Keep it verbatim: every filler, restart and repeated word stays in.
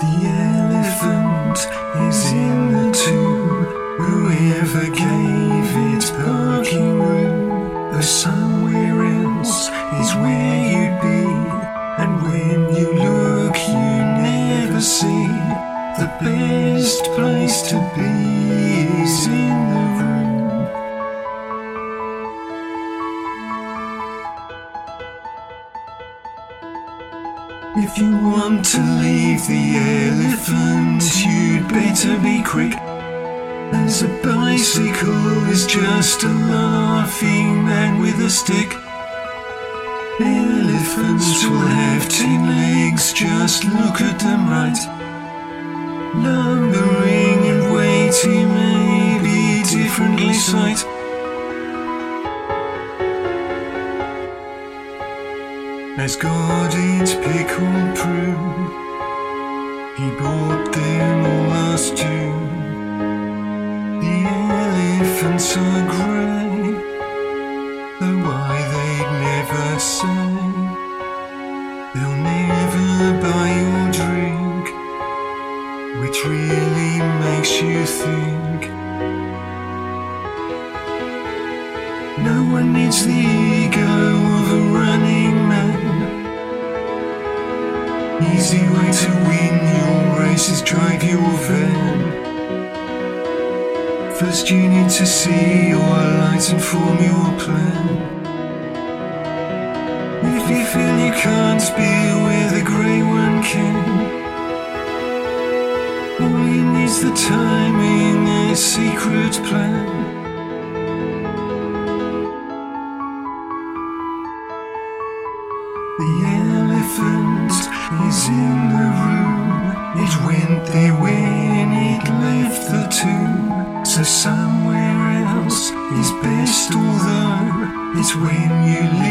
The elephant is in the tomb. Whoever gave it parking room, though somewhere else is where you'd be. And when you look, you never see. The best place to be is in the room. If you want to leave the elephant, you'd better be quick, as a bicycle is just a laughing man with a stick. Elephants will have ten legs, just look at them right. Lumbering and weighty may be differently sight. As God eats pickled prune, he bought them all last June. The elephants are grey, though why they'd never say. They'll never buy your drink, which really makes you think. No one needs the ego of a running man. Easy way to win your race is drive your van. First you need to see your light and form your plan. If you feel you can't be where the grey one can, all he needs the timing, a secret plan. The elephant is in the room. It went there when it left the tomb. So somewhere else is best, although it's when you